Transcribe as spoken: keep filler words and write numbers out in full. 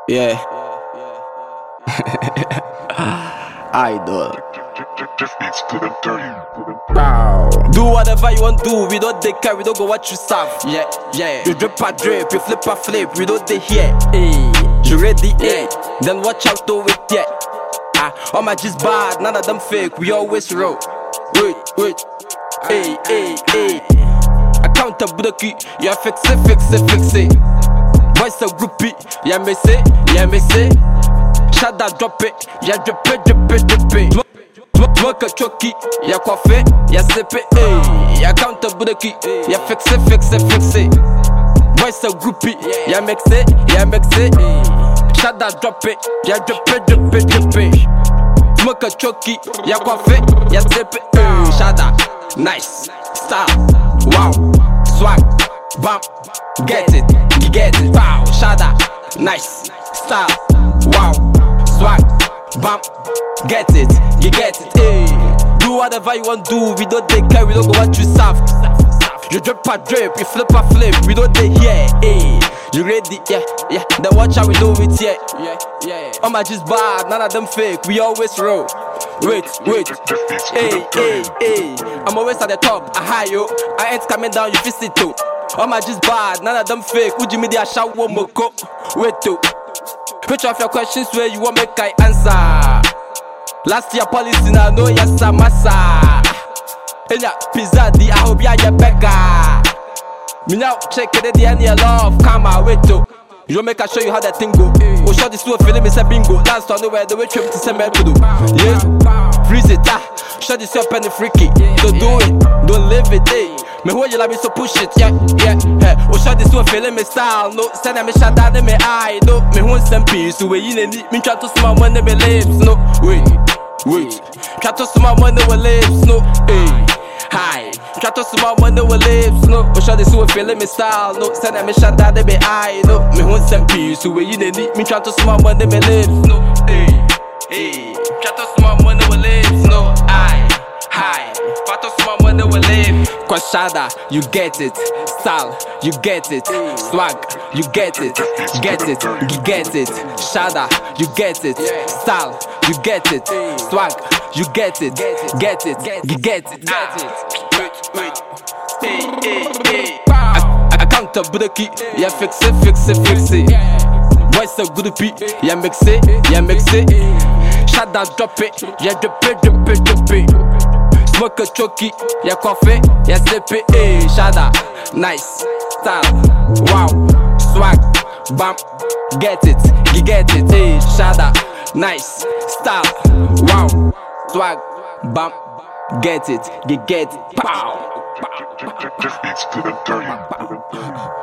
Yeah. Idol. Do whatever you want do, we don't take care, we don't go what you serve. Yeah, yeah. You drip a drip, you flip a flip, we don't take here. Hey, you ready? Yeah. Then watch out to it, yeah. Ah, all my just bad, none of them fake, we always roll. Wait, wait. Hey, hey, hey. Accountability, yeah, fix it, fix it, fix it. Voice a groupie, yeah, me say, yeah, me say. Shut that, drop it, yeah, drip it, drip it, drip it. Smoke a chucky, yeah, coffee, yeah, sip it, hey. Accountability, yeah, fix it, fix it, fix it. Voice a groupie, yeah, mix it, yeah, mix it. Shut that, drop it, yeah, drip it, drip it, drip it. Smoke a chucky, yeah, coffee, yeah, sip it, hey. Shut that, nice, style, wow, swag, bam, get it, you get it, wow, shut that, nice, style, wow, swag, bam, get it, you get it, hey. Do whatever you want do, we don't take care, we don't go what you serve. You drip a drip, you flip a flip, we don't take here, hey. You ready, yeah, yeah, then watch how we do it, yeah, yeah, yeah. All my just bad, none of them fake, we always roll. Wait, wait, hey, hey, hey. I'm always at the top, I high yo, I ain't coming down, you fix it too. All my just bad, none of them fake, would you me the shout one more go? Wait too. Which of your questions where you want make I answer? Last year policy now no yes a massa. Enya pizza di I hope ya ya beggar. Me now check it the any love come wait too. You make I show you how that thing go. Oh shot this to a film is a bingo. Last on the way the way trip to send me to do. Yeah, freeze it ah. Shot this up and the freaky. Don't do it, don't live it, eh. Me hold you like me so push it, yeah, yeah, yeah. Oh shot this to a film me style, no. Send me shot down in me eye, no. Me want some peace, so we in it. Me try to smile when they be lips, no. Wait, wait. Try to smile when they were lips, no. Hey. Hi, try to smile when they were lips, no. Oh, shot this to a feeling me style, no. Send me shot that they be eye, no. Me want some peace, so we in it. Me try to smile when they be lips, no. Hey, hey. Try to smile when they were lips, no. Hi, hi. Try to smile when they were lips. Kwashada, you get it. Style, you get it. Swag, you get it. Get it, you get it. Shada, you get it. Style, you get it. Swag, you get it. Get it, you get it. Wait, wait. Hey, hey, hey. Accountability, yeah, fix it, fix it, fix it. Voice a good beat, yeah, mix it, yeah, mix it. Shut down, drop it, yeah, drip it, drip it, drip it. Smoke a chucky, yeah, coffee, yeah, sip it, hey, shada, nice, style, wow, swag, bam, get it, you get it, hey, shada, nice, style, wow, swag, bam, get it, you get it, pow. This beat's good and dirty.